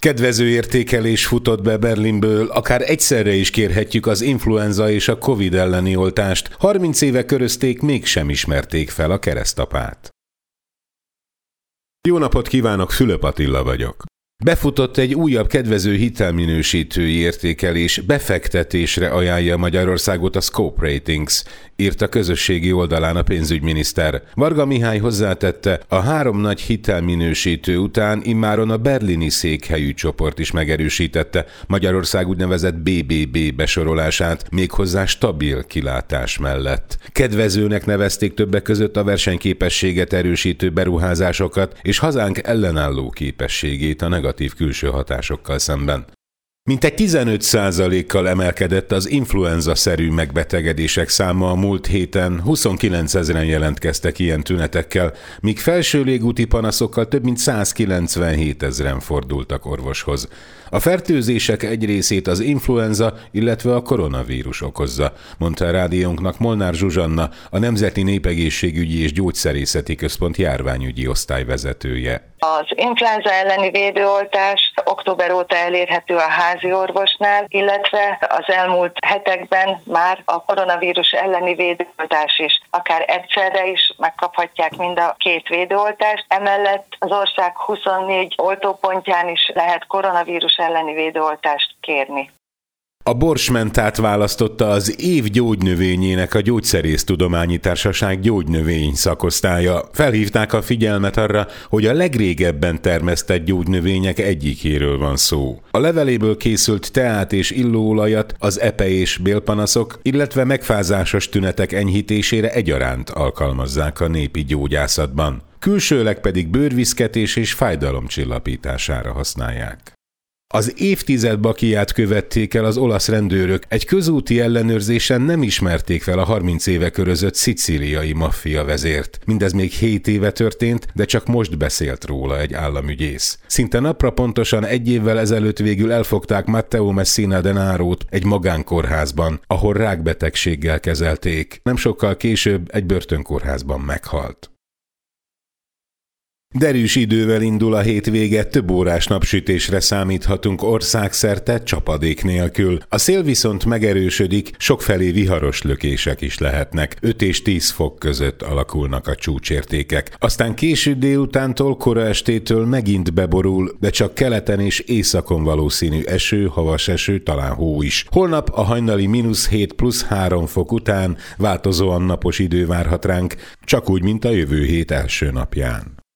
Kedvező értékelés futott be Berlinből, akár egyszerre is kérhetjük az influenza és a Covid elleni oltást. 30 éve körözték, mégsem ismerték fel a keresztapát. Jó napot kívánok, Fülöp Attila vagyok. Befutott egy újabb kedvező hitelminősítői értékelés, befektetésre ajánlja Magyarországot a Scope Ratings, írt a közösségi oldalán a pénzügyminiszter. Varga Mihály hozzátette, a 3 nagy hitelminősítő után immáron a berlini székhelyű csoport is megerősítette Magyarország úgynevezett BBB besorolását, méghozzá stabil kilátás mellett. Kedvezőnek nevezték többek között a versenyképességet erősítő beruházásokat és hazánk ellenálló képességét a negatív külső hatásokkal szemben. Mintegy 15%-kal emelkedett az influenza-szerű megbetegedések száma a múlt héten, 29 000-en jelentkeztek ilyen tünetekkel, míg felső légúti panaszokkal több mint 197 000-en fordultak orvoshoz. A fertőzések egy részét az influenza, illetve a koronavírus okozza, mondta a rádiónknak Molnár Zsuzsanna, a Nemzeti Népegészségügyi és Gyógyszerészeti Központ járványügyi osztályvezetője. Az influenza elleni védőoltás október óta elérhető a házi orvosnál, illetve az elmúlt hetekben már a koronavírus elleni védőoltás is, akár egyszerre is megkaphatják mind a 2 védőoltást. Emellett az ország 24 oltópontján is lehet koronavírus elleni védőoltást kérni. A borsmentát választotta az év gyógynövényének a Gyógyszerésztudományi Társaság gyógynövény szakosztálya. Felhívták a figyelmet arra, hogy a legrégebben termesztett gyógynövények egyikéről van szó. A leveléből készült teát és illóolajat az epe és bélpanaszok, illetve megfázásos tünetek enyhítésére egyaránt alkalmazzák a népi gyógyászatban. Külsőleg pedig bőrviszketés és fájdalomcsillapítására használják. Az évtized bakiját követték el az olasz rendőrök, egy közúti ellenőrzésen nem ismerték fel a 30 éve körözött szicíliai maffia vezért. Mindez még 7 éve történt, de csak most beszélt róla egy államügyész. Szinte napra pontosan 1 évvel ezelőtt végül elfogták Matteo Messina Denarót egy magánkórházban, ahol rákbetegséggel kezelték. Nem sokkal később egy börtönkórházban meghalt. Derűs idővel indul a hétvége, több órás napsütésre számíthatunk országszerte csapadék nélkül. A szél viszont megerősödik, sokfelé viharos lökések is lehetnek. 5 és 10 fok között alakulnak a csúcsértékek. Aztán késő délutántól, kora estétől megint beborul, de csak keleten és északon valószínű eső, havas eső, talán hó is. Holnap a hajnali -7 + 3 fok után változóan napos idő várhat ránk, csak úgy, mint a jövő hét első napján.